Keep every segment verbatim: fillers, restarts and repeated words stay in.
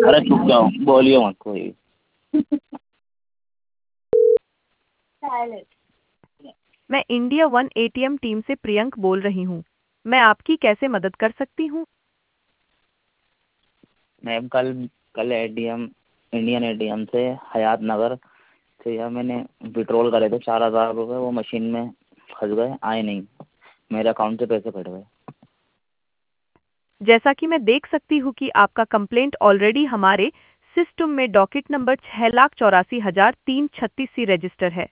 अरे चुप जाओ, बोलिए मत कोई। मैं इंडिया वन एटीएम टीम से प्रियंक बोल रही हूँ। मैं आपकी कैसे मदद कर सकती हूँ? मैम कल कल एटीएम इंडियन एटीएम से हयात नगर से यार मैंने विड्रॉल करे थे चार हज़ार रुपये, वो मशीन में फंस गए, आए नहीं, मेरे अकाउंट से पैसे कट गए। जैसा कि मैं देख सकती हूँ कि आपका कंप्लेंट ऑलरेडी हमारे सिस्टम में डॉकेट नंबर छह लाख चौरासी हजार तीन छत्तीस सी रजिस्टर है।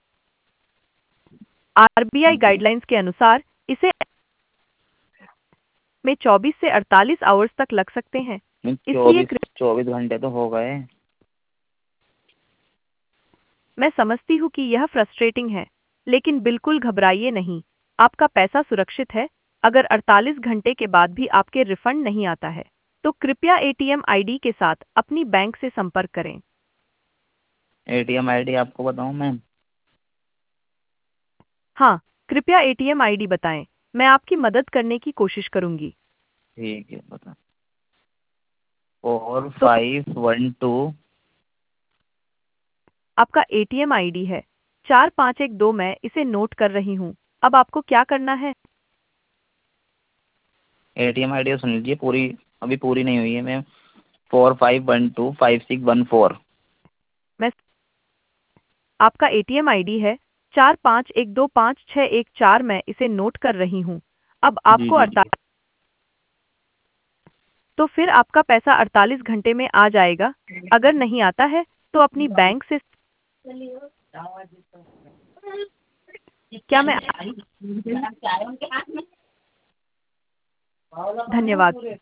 आरबीआई गाइडलाइंस के अनुसार इसे में चौबीस से अड़तालीस आवर्स तक लग सकते हैं। इसलिए चौबीस चौबीस घंटे तो हो गए। मैं समझती हूँ कि यह फ्रस्ट्रेटिंग है, लेकिन बिल्कुल घबराइए नहीं। आपका पैसा सुरक्षित है। अगर अड़तालीस घंटे के बाद भी आपके रिफंड नहीं आता है, तो कृपया एटीएम आईडी के साथ अपनी बैंक से संपर्क करें। एटीएम आईडी आपको बताऊं मैम? हाँ, कृपया एटीएम आईडी बताएं। मैं आपकी मदद करने की कोशिश करूंगी। ठीक है, बता। फोर तो फाइव वन टू। आपका एटीएम आईडी है चार पाँच एक दो। मैं इसे नोट कर रही हूँ। अब आपको क्या करना है? एटीएम आईडी सुन लीजिए पूरी, अभी पूरी नहीं हुई है ma'am. Four five one two five six one four. मैं आपका एटीएम आईडी है चार पाँच एक दो पाँच छः एक चार। मैं इसे नोट कर रही हूँ। अब जी आपको जी जी। अड़तालीस तो फिर आपका पैसा अड़तालीस घंटे में आ जाएगा। अगर नहीं आता है तो अपनी बैंक से क्या मैं धन्यवाद।